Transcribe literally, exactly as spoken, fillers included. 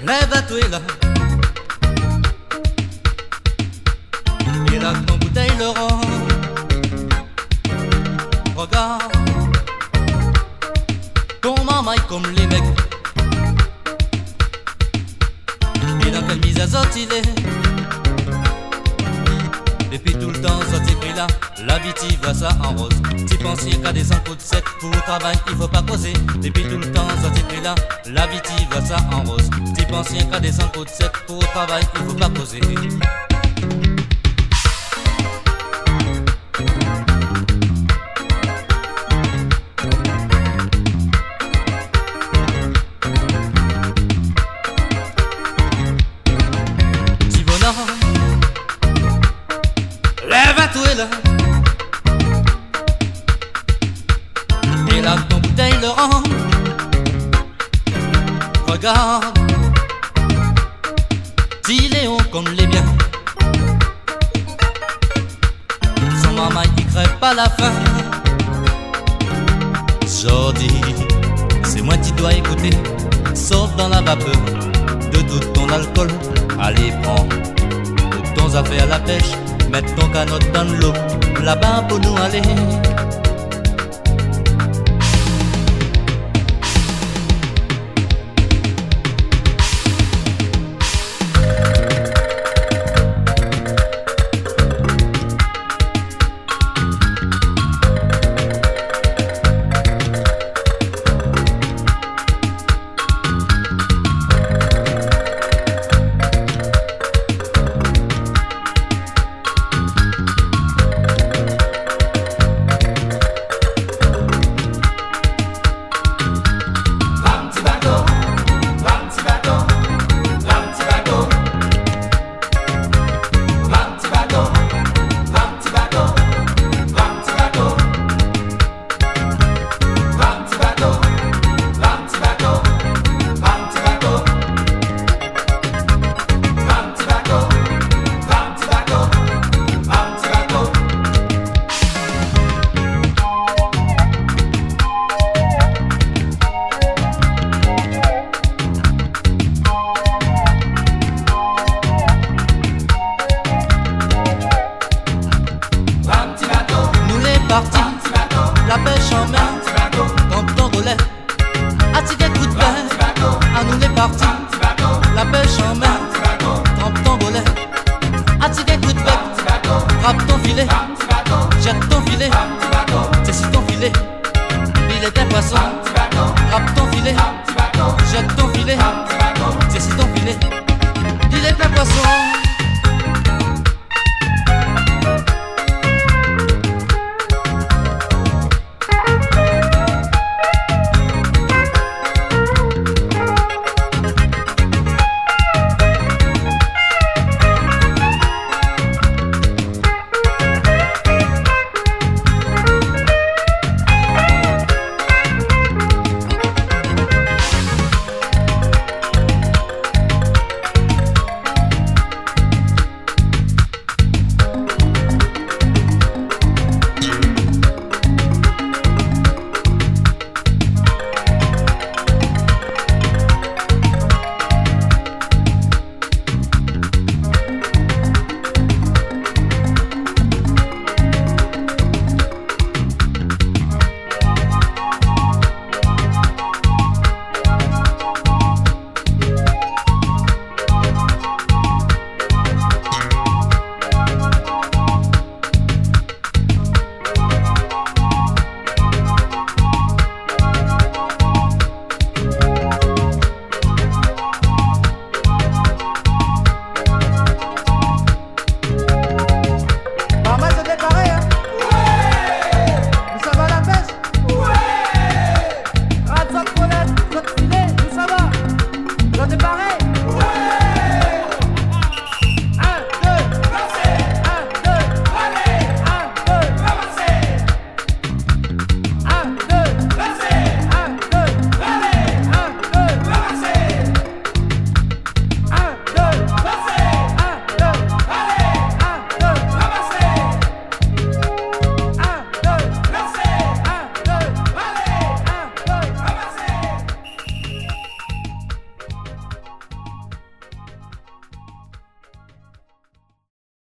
Lève-toi là. Et là ton bouteille le rend. Regarde ton maman est comme les mecs. Et dans quelle mise à sortir il est. Depuis tout le temps, ça t'écrit là, la vie t'y va ça en rose. T'y penses qu'à des cent coups de sec, pour le travail il faut pas causer. Depuis tout le temps, ça t'écrit là, la vie t'y va ça en rose. T'y penses qu'à des cent coups de sec, pour le travail il faut pas causer. Lève-toi là. Et là ton bouteille le rend. Regarde si Léon comme les biens. Son maman il crève pas la faim. Jordi, c'est moi qui dois écouter. Sauf dans la vapeur de tout ton alcool. Allez prends toutes ton affaires à la pêche. Mets ton canot dans l'eau, là-bas pour nous aller. Parti, la pêche en mer, comme ton relais, à tirer coup de pelle, à nous les partis, la pêche en mer, trempe ton relais, à tirer coup de pelle, frappe ton filet, jette ton filet, c'est si ton filet, il est un poisson, frappe ton filet, jette ton filet, c'est si ton filet, il est un poisson.